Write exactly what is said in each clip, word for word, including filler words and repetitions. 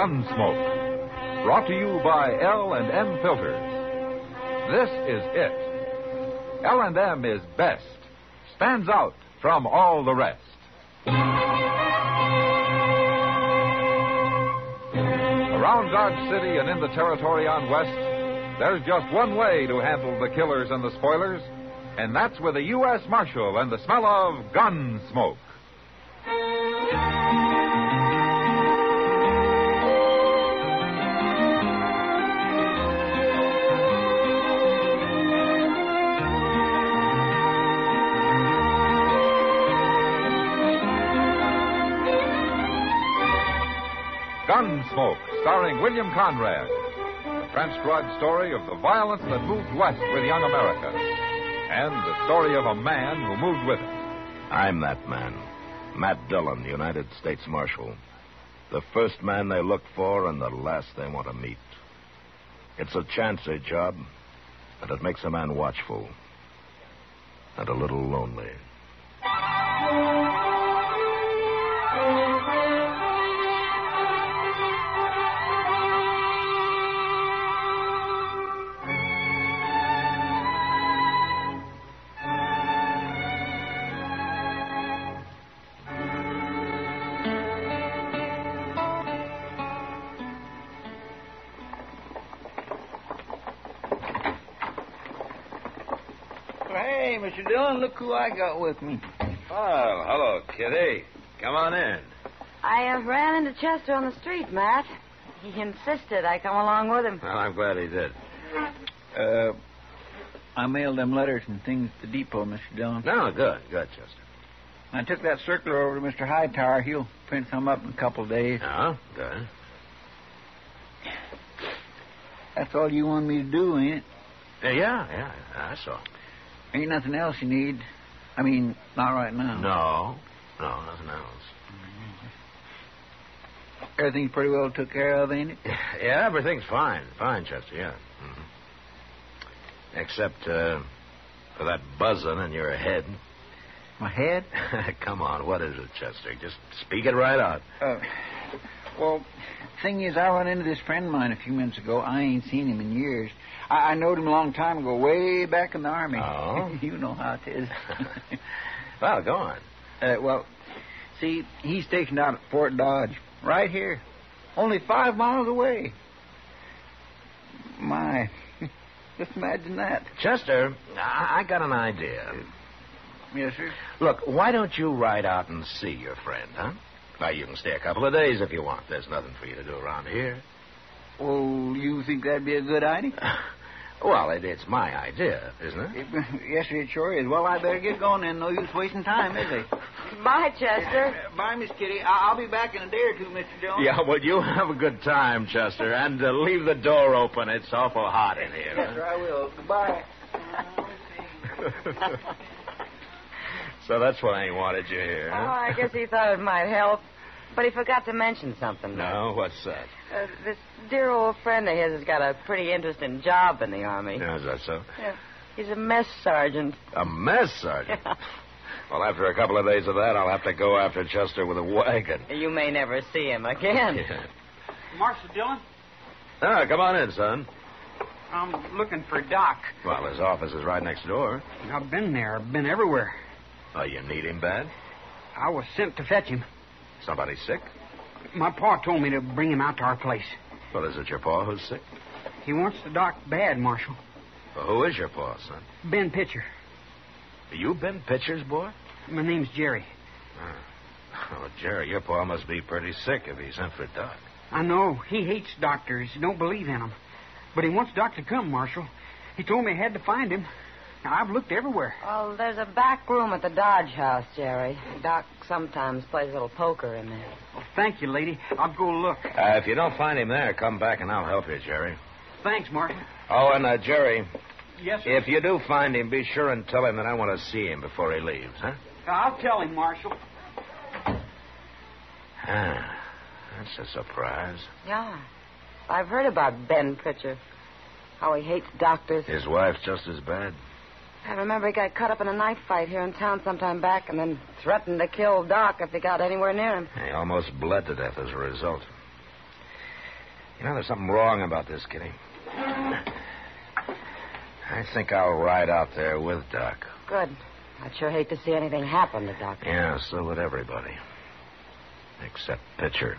Gunsmoke. Brought to you by L and M Filters. This is it. L and M is best. Stands out from all the rest. Around Dodge City and in the territory on West, there's just one way to handle the killers and the spoilers, and that's with a U S Marshal and the smell of gun smoke. Gunsmoke, starring William Conrad. The transcribed story of the violence that moved west with young America. And the story of a man who moved with it. I'm that man. Matt Dillon, United States Marshal. The first man they look for and the last they want to meet. It's a chancy job, and it makes a man watchful. And a little lonely. Hey, Mister Dillon, look who I got with me. Oh, hello, Kitty. Come on in. I uh, ran into Chester on the street, Matt. He insisted I come along with him. Well, I'm glad he did. Uh, I mailed them letters and things to the depot, Mister Dillon. No, good, good, Chester. I took that circular over to Mister Hightower. He'll print some up in a couple of days. Oh, good. That's all you want me to do, ain't it? Uh, yeah, yeah, I saw. Ain't nothing else you need. I mean, not right now. No, no, nothing else. Everything's pretty well took care of, ain't it? Yeah, everything's fine. Fine, Chester, yeah. Mm-hmm. Except uh, for that buzzing in your head. My head? Come on, what is it, Chester? Just speak it right out. Uh, well, thing is, I run into this friend of mine a few minutes ago. I ain't seen him in years. I, I knowed him a long time ago, way back in the Army. Oh? You know how it is. Well, go on. Uh, well, see, he's stationed out at Fort Dodge, right here, only five miles away. My, just imagine that. Chester, I, I got an idea. Yes, sir? Look, why don't you ride out and see your friend, huh? Now, you can stay a couple of days if you want. There's nothing for you to do around here. Well, you think that'd be a good idea? Well, it, it's my idea, isn't it? it? Yes, sir, it sure is. Well, I better get going then. No use wasting time, is it? Bye, Chester. Uh, bye, Miss Kitty. I- I'll be back in a day or two, Mister Jones. Yeah, well, you have a good time, Chester, and uh, leave the door open. It's awful hot in here. Yes, sir, I will. Goodbye. So that's why he wanted you here, Oh, huh? I guess he thought it might help. But he forgot to mention something. No, what's that? Uh, this dear old friend of his has got a pretty interesting job in the Army. Yeah, is that so? Yeah. He's a mess sergeant. A mess sergeant? Yeah. Well, after a couple of days of that, I'll have to go after Chester with a wagon. You may never see him again. Yeah. Marshal Dillon, Ah, come on in, son. I'm looking for Doc. Well, his office is right next door. I've been there. I've been everywhere. Oh, you need him bad? I was sent to fetch him. Somebody sick? My pa told me to bring him out to our place. Well, is it your pa who's sick? He wants the doc bad, Marshal. Well, who is your pa, son? Ben Pitcher. You been Pitcher's boy? My name's Jerry. Oh. Oh, Jerry, your pa must be pretty sick if he sent for Doc. I know. He hates doctors. He don't believe in them. But he wants Doc to come, Marshal. He told me I had to find him. Now, I've looked everywhere. Well, there's a back room at the Dodge House, Jerry. Doc sometimes plays a little poker in there. Well, thank you, lady. I'll go look. Uh, if you don't find him there, come back and I'll help you, Jerry. Thanks, Marshal. Oh, and uh, Jerry, Yes, sir. if you do find him, be sure and tell him that I want to see him before he leaves, huh? I'll tell him, Marshal. Ah, that's a surprise. Yeah. I've heard about Ben Pitcher. How he hates doctors. His wife's just as bad. I remember he got caught up in a knife fight here in town sometime back and then threatened to kill Doc if he got anywhere near him. He almost bled to death as a result. You know, there's something wrong about this, Kitty. I think I'll ride out there with Doc. Good. I'd sure hate to see anything happen to Doc. Yeah, so would everybody. Except Pitcher.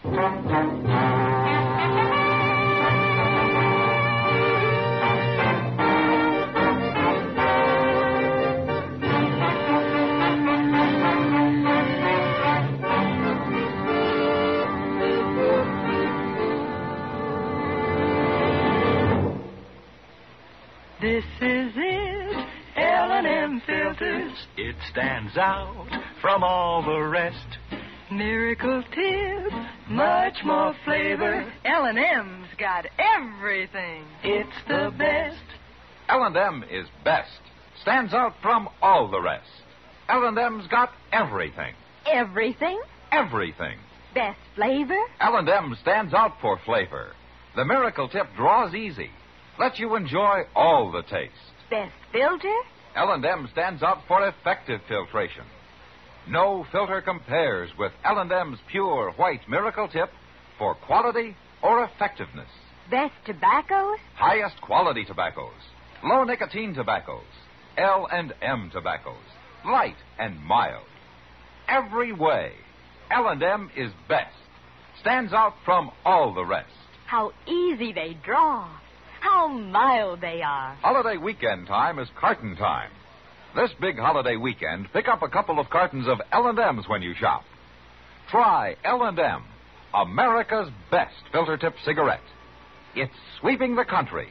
This is it, L and M Filters. It stands out from all the rest. Miracle Tip, much more flavor. L and M's got everything. It's the best. L and M is best. Stands out from all the rest. L and M's got everything. Everything? Everything. Best flavor? L and M stands out for flavor. The Miracle Tip draws easy. Lets you enjoy all the taste. Best filter? L and M stands out for effective filtration. No filter compares with L and M's pure white Miracle Tip for quality or effectiveness. Best tobaccos? Highest quality tobaccos. Low nicotine tobaccos. L and M tobaccos. Light and mild. Every way, L and M is best. Stands out from all the rest. How easy they draw. How mild they are. Holiday weekend time is carton time. This big holiday weekend, pick up a couple of cartons of L and M's when you shop. Try L and M, America's best filter tip cigarette. It's sweeping the country.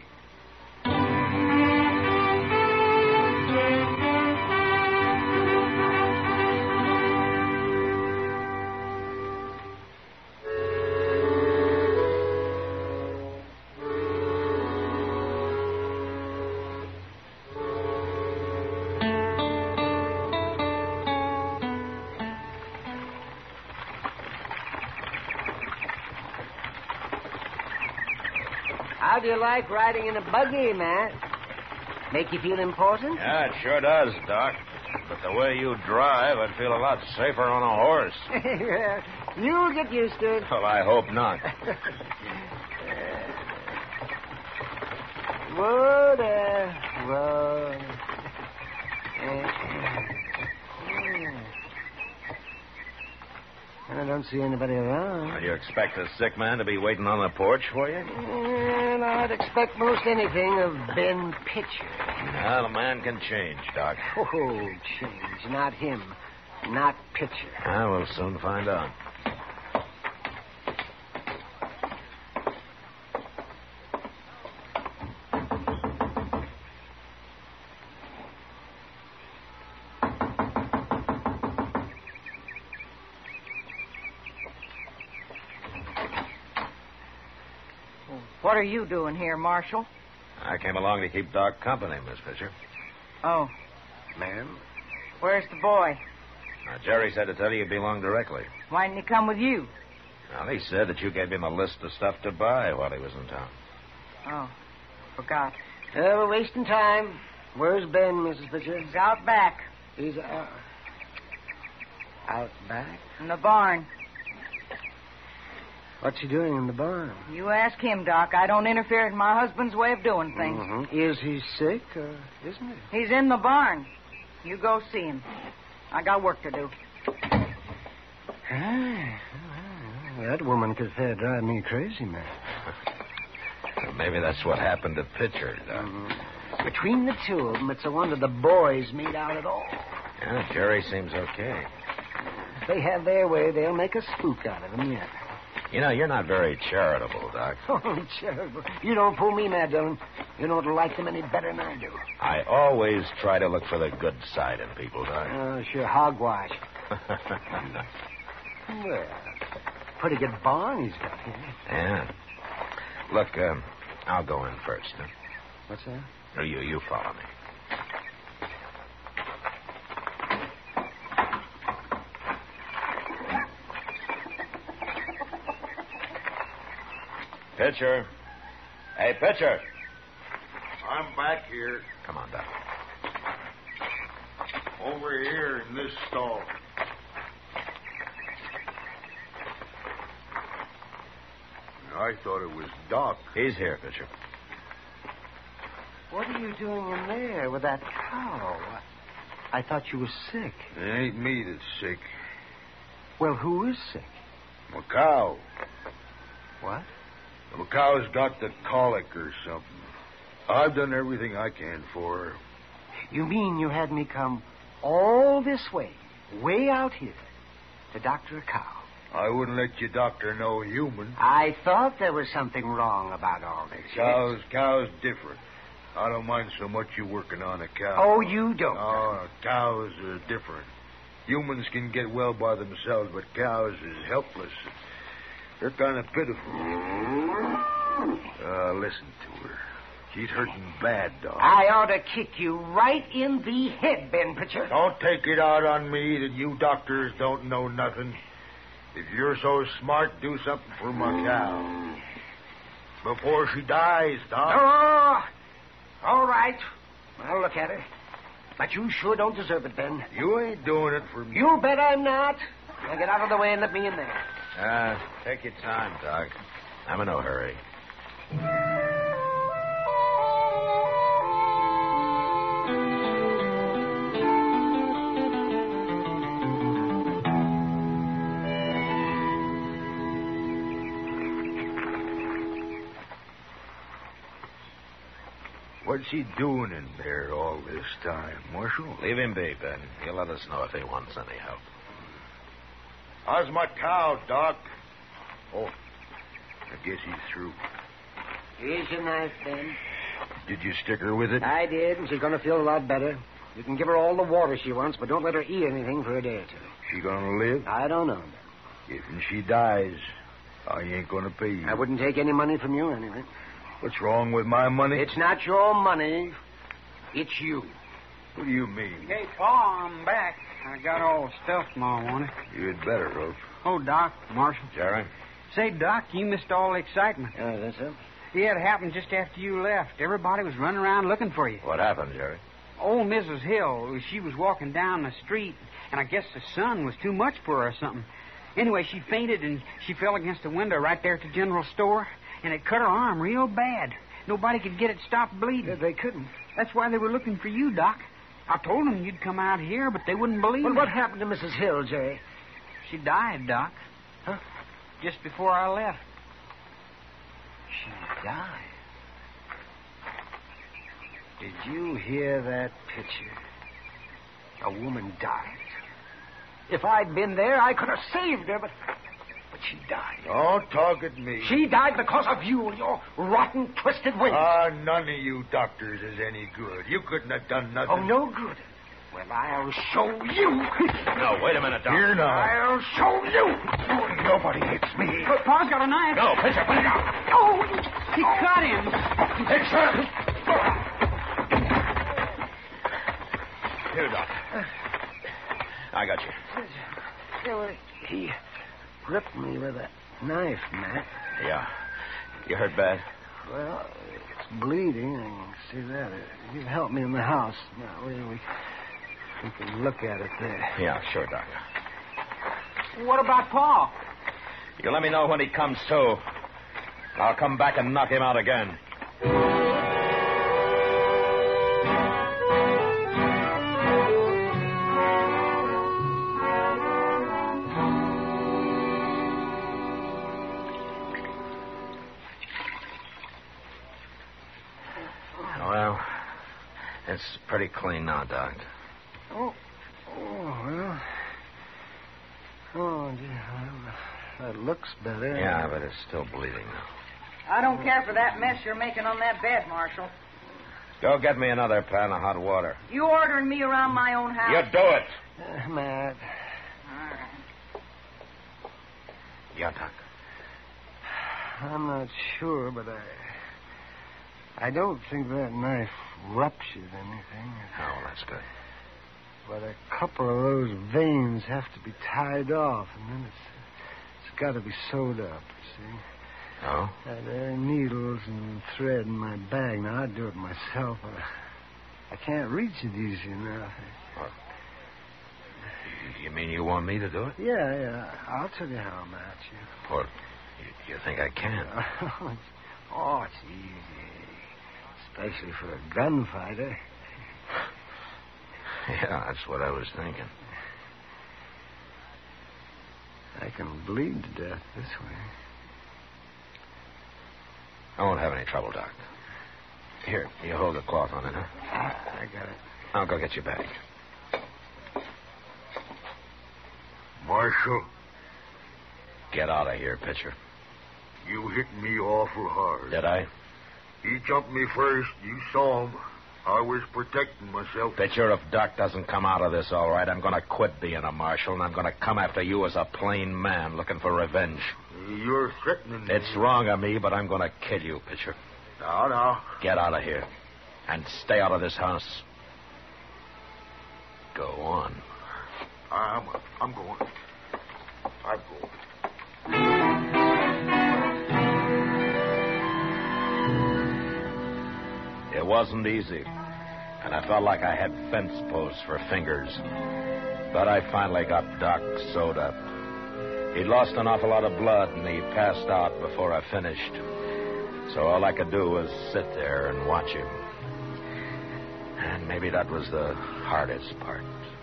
How do you like riding in a buggy, Matt? Make you feel important? Yeah, it sure does, Doc. But the way you drive, I'd feel a lot safer on a horse. Well, you'll get used to it. Well, I hope not. Whoa there. Whoa. I don't see anybody around. Well, you expect a sick man to be waiting on the porch for you? And I'd expect most anything of Ben Pitcher. Well, a man can change, Doc. Oh, change. Not him. Not Pitcher. I will soon find out. What are you doing here, Marshal? I came along to keep Doc company, Miss Fisher. Oh. Ma'am? Where's the boy? Now, Jerry said to tell you you belong directly. Why didn't he come with you? Well, he said that you gave him a list of stuff to buy while he was in town. Oh, forgot. Uh, we're wasting time. Where's Ben, Missus Fisher? He's out back. He's uh, out back? In the barn. What's he doing in the barn? You ask him, Doc. I don't interfere in my husband's way of doing things. Mm-hmm. Is he sick, or isn't he? He's in the barn. You go see him. I got work to do. Ah, that woman could fair drive me crazy, man. Well, maybe that's what happened to Pitcher, Doc. Mm-hmm. Between the two of them, it's a wonder the boys meet out at all. Yeah, Jerry seems okay. If they have their way, they'll make a spook out of him yet. You know, you're not very charitable, Doc. Oh, charitable. You don't fool me, Mad Dillon. You don't like them any better than I do. I always try to look for the good side in people, Doc. Oh, sure, hogwash. Well, pretty good barn he's got here. Yeah. Look, uh, I'll go in first. Huh? What's that? Or you, you follow me. Pitcher. Hey, Pitcher. I'm back here. Come on, Doc. Over here in this stall. I thought it was Doc. He's here, Pitcher. What are you doing in there with that cow? I thought you were sick. It ain't me that's sick. Well, who is sick? A cow. What? The cow's got the colic or something. I've done everything I can for her. You mean you had me come all this way, way out here, to doctor a cow? I wouldn't let you doctor no human. I thought there was something wrong about all this. Cows, cows different. I don't mind so much you working on a cow. Oh, you don't? No, cows are different. Humans can get well by themselves, but cows is helpless. They're kind of pitiful. Uh, listen to her. She's hurting bad, Doc. I ought to kick you right in the head, Ben Pitcher. Don't take it out on me that you doctors don't know nothing. If you're so smart, do something for my cow. Before she dies, Doc. Oh, all right. I'll look at her. But you sure don't deserve it, Ben. You ain't doing it for me. You bet I'm not. Now get out of the way and let me in there. Uh, take your time, Doc. I'm in no hurry. What's he doing in there all this time, Marshal? Leave him be, Ben. He'll let us know if he wants any help. How's my cow, Doc? Oh, I guess he's through. Here's your knife, Ben. Did you stick her with it? I did, and she's going to feel a lot better. You can give her all the water she wants, but don't let her eat anything for a day or two. She gonna live? I don't know. If she dies, I ain't gonna pay you. I wouldn't take any money from you anyway. What's wrong with my money? It's not your money. It's you. What do you mean? Hey, Pa, I'm back. I got all the stuff Ma wanted. You'd better, Rolf. Oh, Doc, Marshal. Jerry? Say, Doc, you missed all the excitement. Oh, that's it? Yeah, it happened just after you left. Everybody was running around looking for you. What happened, Jerry? Old Missus Hill, she was walking down the street, and I guess the sun was too much for her or something. Anyway, she fainted, and she fell against the window right there at the general store, and it cut her arm real bad. Nobody could get it stopped bleeding. Yeah, they couldn't. That's why they were looking for you, Doc. I told them you'd come out here, but they wouldn't believe Well, me. what happened to Missus Hill, Jerry? She died, Doc. Huh? Just before I left. She died? Did you hear that, Pitcher? A woman died. If I'd been there, I could have saved her, but... But she died. Don't talk at me. She died because of you and your rotten, twisted ways. Ah, none of you doctors is any good. You couldn't have done nothing. Oh, no good. Well, I'll show you. No, wait a minute, Doc. Here now. I'll show you. Nobody hits me. But Pa's got a knife. No, Pitcher, put it down. Oh, he cut him. Pitcher. Here, Doc. I got you. He ripped me with a knife, Matt. Yeah. You hurt bad? Well, it's bleeding. I can see that. You help me in the house. Now, we, we, we can look at it there. Yeah, sure, Doc. What about Pa? You let me know when he comes to. I'll come back and knock him out again. Well, it's pretty clean now, Doc. Oh, oh well. Oh, dear. Well, that looks better. Yeah, but it's still bleeding now. I don't care for that mess you're making on that bed, Marshal. Go get me another pan of hot water. You ordering me around my own house? You do it. Uh, Matt. All right. Yeah, Doc. I'm not sure, but I... I don't think that knife ruptured anything. Oh, that's good. But a couple of those veins have to be tied off, and then it's it's got to be sewed up, you see. Oh? Uh, there are needles and thread in my bag. Now, I'd do it myself. I, I can't reach it easy enough. What? You mean you want me to do it? Yeah, yeah. I'll tell you how, Matt. You... Well, You think I can? Oh, it's, oh, it's easy. Especially for a gunfighter. Yeah, that's what I was thinking. I can bleed to death this way. I won't have any trouble, Doc. Here, you hold the cloth on it, huh? I got it. I'll go get your bag. Marshal, Get out of here, Pitcher. you hit me awful hard. Did I? He jumped me first. You saw him. I was protecting myself. Pitcher, if Doc doesn't come out of this all right, I'm going to quit being a marshal, and I'm going to come after you as a plain man looking for revenge. You're threatening me. It's wrong of me, but I'm going to kill you, Pitcher. Now, now. Get out of here. And stay out of this house. Go on. I'm, I'm going. I'm going. It wasn't easy, and I felt like I had fence posts for fingers. But I finally got Doc sewed up. He'd lost an awful lot of blood, and he passed out before I finished. So all I could do was sit there and watch him. And maybe that was the hardest part.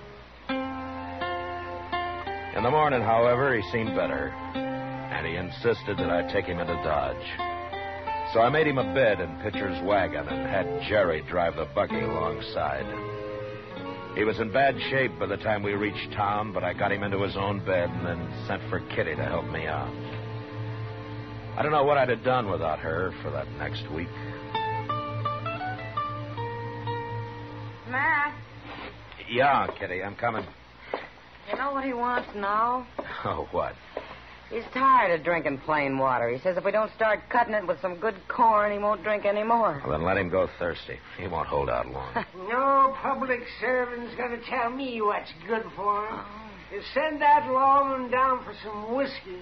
In the morning, however, he seemed better, and he insisted that I take him into Dodge. So I made him a bed in Pitcher's wagon and had Jerry drive the buggy alongside. He was in bad shape by the time we reached town, but I got him into his own bed and then sent for Kitty to help me out. I don't know what I'd have done without her for that next week. Matt, Yeah, Kitty, I'm coming. you know what he wants now? Oh, what? He's tired of drinking plain water. He says if we don't start cutting it with some good corn, he won't drink any more. Well, then let him go thirsty. He won't hold out long. No public servant's going to tell me what's good for him. You send that lawman down for some whiskey.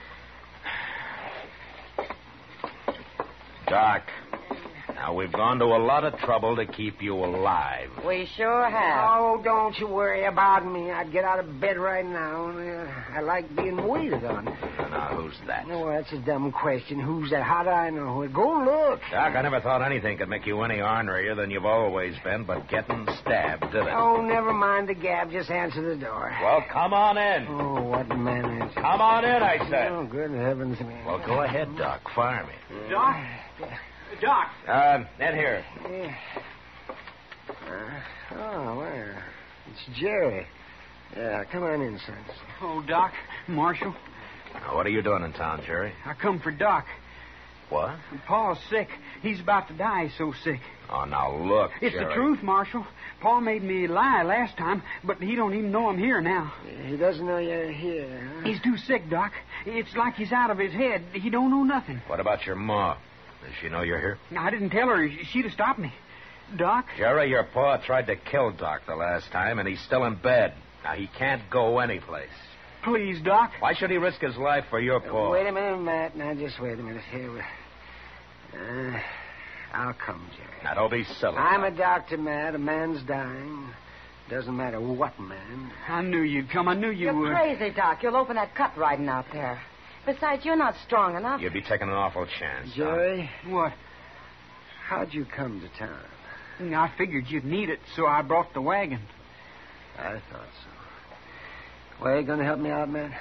Doc, now we've gone to a lot of trouble to keep you alive. We sure have. Oh, don't you worry about me. I'd get out of bed right now. Uh, I like being waited on. Now, who's that? No, that's a dumb question. Who's that? How do I know? Go look. Doc, I never thought anything could make you any ornerier than you've always been, but getting stabbed, did it? Oh, never mind the gab. Just answer the door. Well, come on in. Oh, what manners. Come on in, I said. Oh, good heavens, man. Well, go ahead, Doc. Fire me. Doc? Doc. Uh, in here. Yeah. Uh, oh, well, it's Jerry. Yeah, come on in, son. Oh, Doc, Marshal. Now, what are you doing in town, Jerry? I come for Doc. What? Paul's sick. He's about to die. He's so sick. Oh, now, look, It's Jerry. the truth, Marshal. Paul made me lie last time, but he don't even know I'm here now. He doesn't know you're here, huh? He's too sick, Doc. It's like he's out of his head. He don't know nothing. What about your ma? Does she know you're here? I didn't tell her. She'd have stopped me. Doc? Jerry, your pa tried to kill Doc the last time, and he's still in bed. Now, he can't go anyplace. Please, Doc. Why should he risk his life for your pa? Uh, wait a minute, Matt. Now, just wait a minute. Here, we... uh, I'll come, Jerry. Now, don't be silly. I'm a doctor, Matt. A man's dying. Doesn't matter what man. I knew you'd come. I knew you You're would. crazy, Doc. You'll open that cut riding out there. Besides, you're not strong enough. You'd be taking an awful chance. Jerry? What? How'd you come to town? I figured you'd need it, so I brought the wagon. I thought so. Well, you going to help me out, man?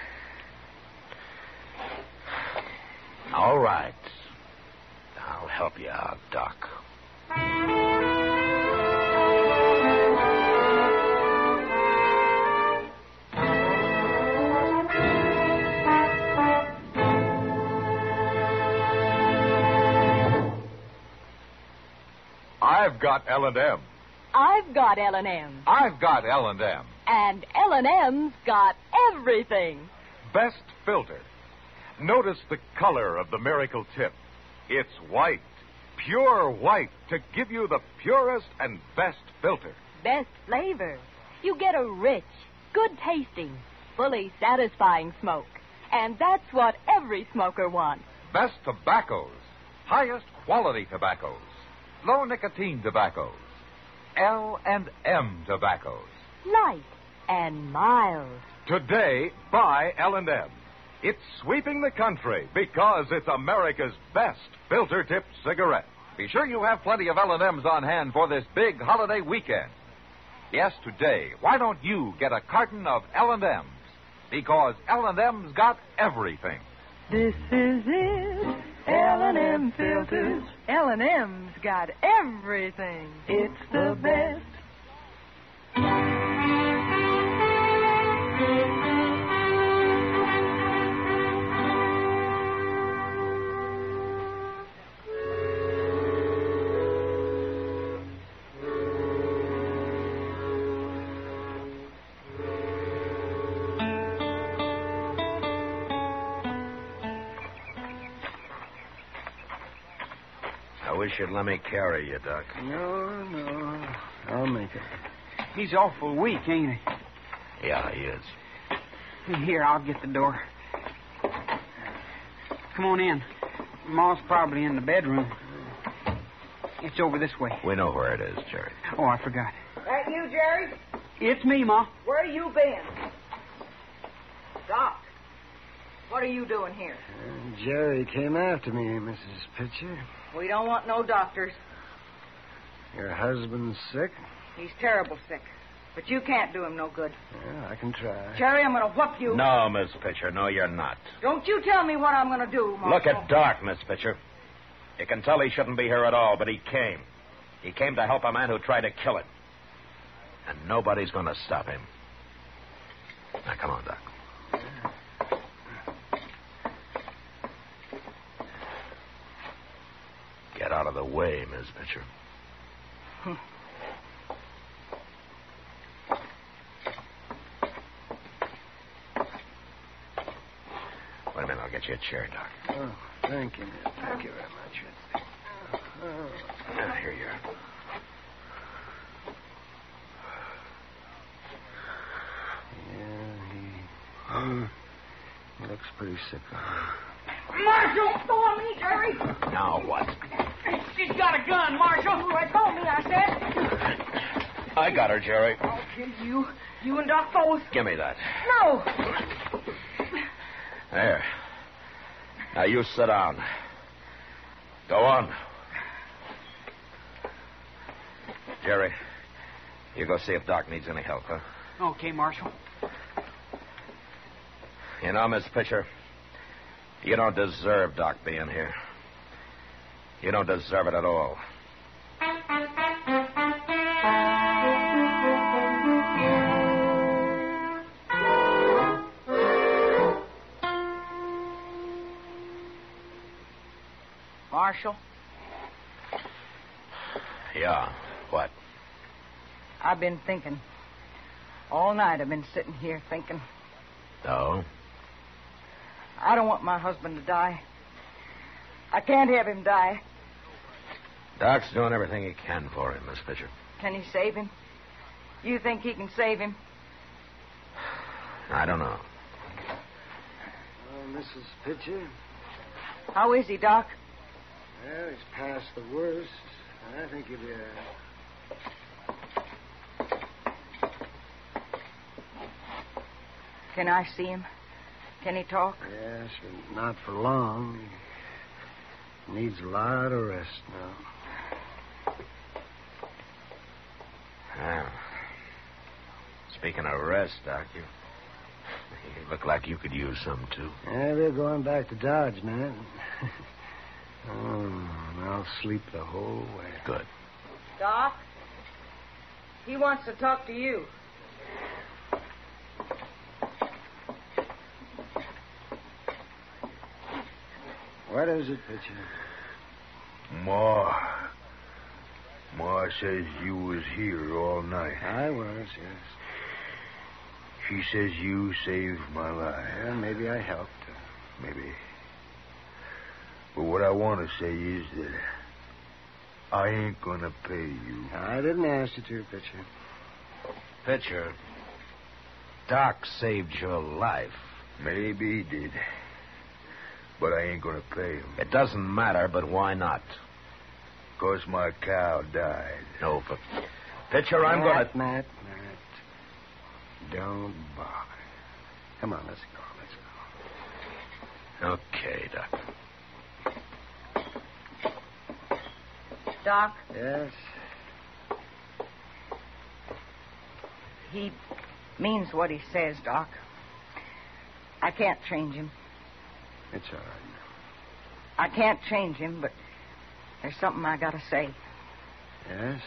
All right. I'll help you out, Doc. I've got L and M. I've got L and M. I've got L and M. And L and M's got everything. Best filter. Notice the color of the Miracle Tip. It's white, pure white, to give you the purest and best filter. Best flavor. You get a rich, good-tasting, fully satisfying smoke. And that's what every smoker wants. Best tobaccos. Highest quality tobaccos. Low nicotine tobaccos. L and M tobaccos. Light and mild. Today, buy L and M. It's sweeping the country because it's America's best filter-tipped cigarette. Be sure you have plenty of L and M's on hand for this big holiday weekend. Yes, today, why don't you get a carton of L and M's? Because L and M's got everything. This is it. L and M filters. L and M's got everything. It's the best. I wish you'd let me carry you, Doc. No, no. I'll make it. He's awful weak, ain't he? Yeah, he is. Here, I'll get the door. Come on in. Ma's probably in the bedroom. It's over this way. We know where it is, Jerry. Oh, I forgot. That you, Jerry? It's me, Ma. Where you been? Doc, what are you doing here? Uh, Jerry came after me, Missus Pitcher. We don't want no doctors. Your husband's sick? He's terrible sick. But you can't do him no good. Yeah, I can try. Jerry, I'm going to whoop you. No, Miss Pitcher. No, you're not. Don't you tell me what I'm going to do, Marshal. Look at Doc, Miss Pitcher. You can tell he shouldn't be here at all, but he came. He came to help a man who tried to kill him. And nobody's going to stop him. Now, come on, Doc. Get out of the way, Miss Pitcher. Hmm. Wait a minute, I'll get you a chair, Doc. Oh, thank you. Thank you very much. Oh. Ah, here you are. Yeah, he, he, he looks pretty sick. Marshal, go on me, Jerry. Now what? She's got a gun, Marshal. Let go of me, I said. I got her, Jerry. I'll kill you. You and Doc both. Give me that. No. There. Now you sit down. Go on. Jerry, you go see if Doc needs any help, huh? Okay, Marshal. You know, Miss Pitcher, you don't deserve Doc being here. You don't deserve it at all. Marshal? Yeah, what? I've been thinking. All night I've been sitting here thinking. No? I don't want my husband to die. I can't have him die. Doc's doing everything he can for him, Miss Pitcher. Can he save him? You think he can save him? I don't know. Oh, Missus Pitcher? How is he, Doc? Well, he's past the worst. I think he'll be all right. Can I see him? Can he talk? Yes, but not for long. He needs a lot of rest now. Well, speaking of rest, Doc, you, you look like you could use some, too. Yeah, we're going back to Dodge, man. Oh, and I'll sleep the whole way. Good. Doc? He wants to talk to you. What is it, Pitcher? Ma. Ma says you was here all night. I was, yes. She says you saved my life. Well, maybe I helped her. Maybe. But what I want to say is that I ain't going to pay you. I didn't ask you to, Pitcher. Pitcher, Doc saved your life. Maybe he did. But I ain't going to pay him. It doesn't matter, but why not? Because my cow died. No, but... Pitcher, I'm going to... Matt, Matt, don't bother. Come on, let's go, let's go. Okay, Doc. Doc? Yes? He means what he says, Doc. I can't change him. It's all right. I can't change him, but there's something I gotta say. Yes?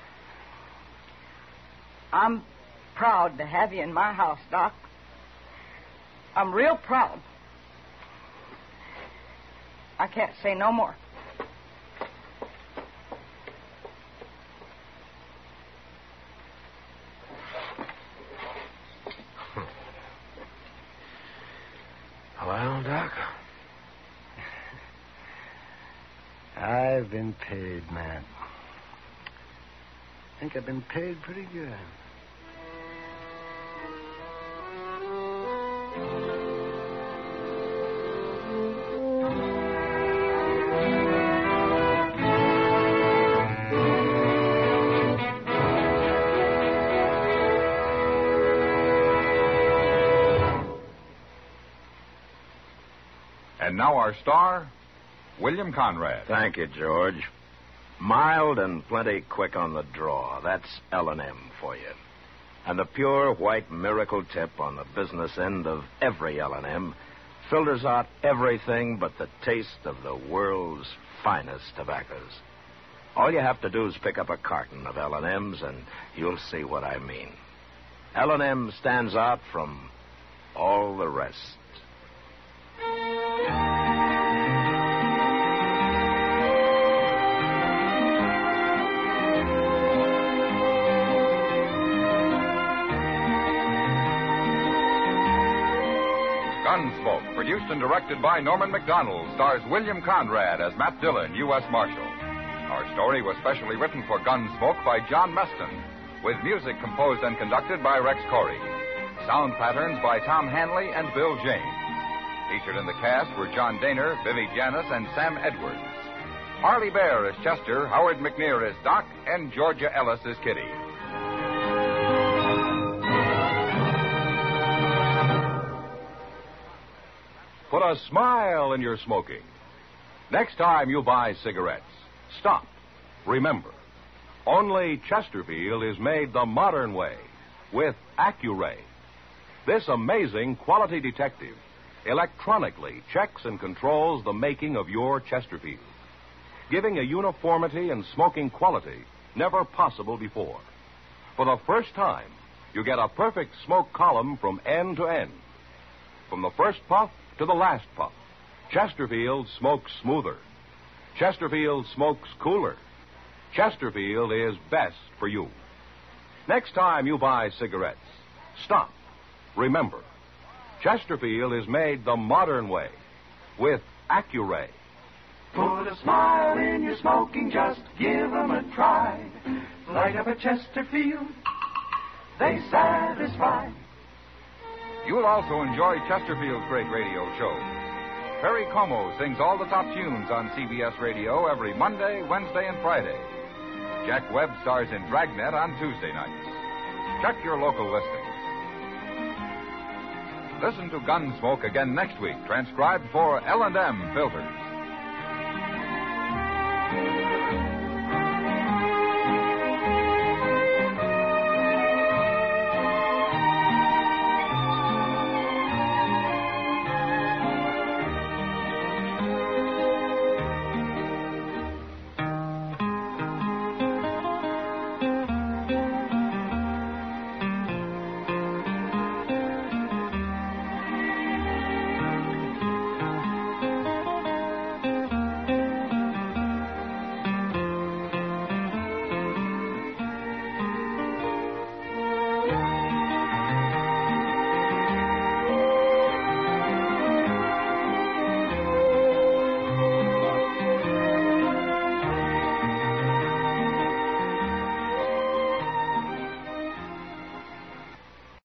I'm proud to have you in my house, Doc. I'm real proud. I can't say no more. Well, Doc? I've been paid, Matt. I think I've been paid pretty good. And now our star, William Conrad. Thank you, George. Mild and plenty quick on the draw. That's L and M for you. And the pure white miracle tip on the business end of every L and M filters out everything but the taste of the world's finest tobaccos. All you have to do is pick up a carton of L and M's and you'll see what I mean. L and M stands out from all the rest. Gunsmoke, produced and directed by Norman Macdonald, stars William Conrad as Matt Dillon, U S Marshal. Our story was specially written for Gunsmoke by John Meston, with music composed and conducted by Rex Corey. Sound patterns by Tom Hanley and Bill James. Featured in the cast were John Daner, Vivi Janis, and Sam Edwards. Harley Bear as Chester, Howard McNear as Doc, and Georgia Ellis as Kitty. Put a smile in your smoking. Next time you buy cigarettes, stop. Remember, only Chesterfield is made the modern way with Accuray. This amazing quality detective electronically checks and controls the making of your Chesterfield, giving a uniformity and smoking quality never possible before. For the first time, you get a perfect smoke column from end to end. From the first puff to the last puff, Chesterfield smokes smoother. Chesterfield smokes cooler. Chesterfield is best for you. Next time you buy cigarettes, stop. Remember, Chesterfield is made the modern way with Accuray. Put a smile in your smoking, just give 'em a try. Light up a Chesterfield, they satisfy. You'll also enjoy Chesterfield's great radio shows. Perry Como sings all the top tunes on C B S Radio every Monday, Wednesday, and Friday. Jack Webb stars in Dragnet on Tuesday nights. Check your local listings. Listen to Gunsmoke again next week, transcribed for L and M Filters.